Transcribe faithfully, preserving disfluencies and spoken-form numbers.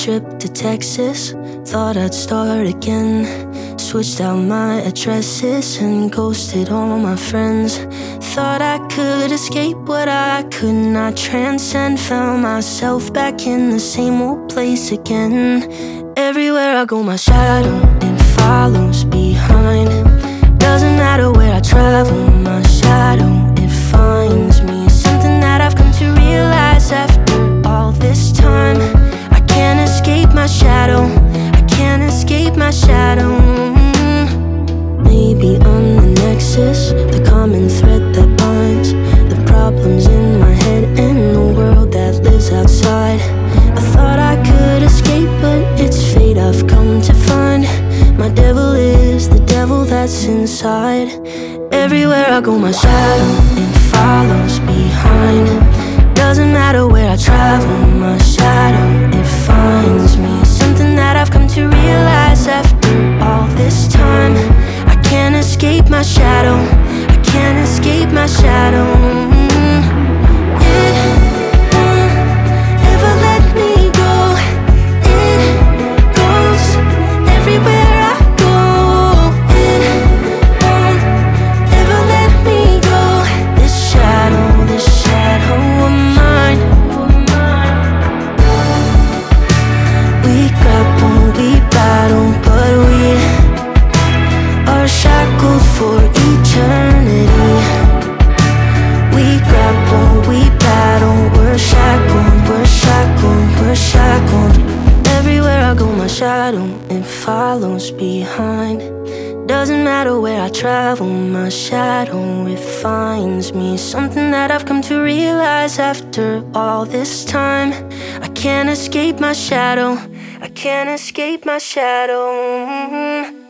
trip to Texas. Thought I'd start again. Switched out my addresses and ghosted all my friends. Thought I could escape what I could not transcend. Found myself back in the same old place again. Everywhere I go, my shadow, it follows behind. Doesn't matter where I travel, my shadow, it finds me. It's something that I've come to realize after all this time. I can't escape my shadow, I can't escape my shadow. Maybe I'm the nexus, the common thread that binds the problems in my head and the world that lives outside. I thought I could escape, but it's fate I've come to find. My devil is the devil that's inside. Everywhere I go, my shadow, it follows behind. Doesn't matter where I travel, my shadow, it finds me. Something that I've come to realize after all this time. I can't escape my shadow, I can't escape my shadow. It won't ever let me go. It goes everywhere I go. It won't ever let me go. This shadow, this shadow of mine. We grapple, we battle, but we are shackled for eternity. We grapple, we battle, we're shackled, we're shackled, we're shackled. Everywhere I go, my shadow, it follows behind. Doesn't matter where I travel, my shadow, it finds me. Something that I've come to realize after all this time. I can't escape my shadow, I can't escape my shadow.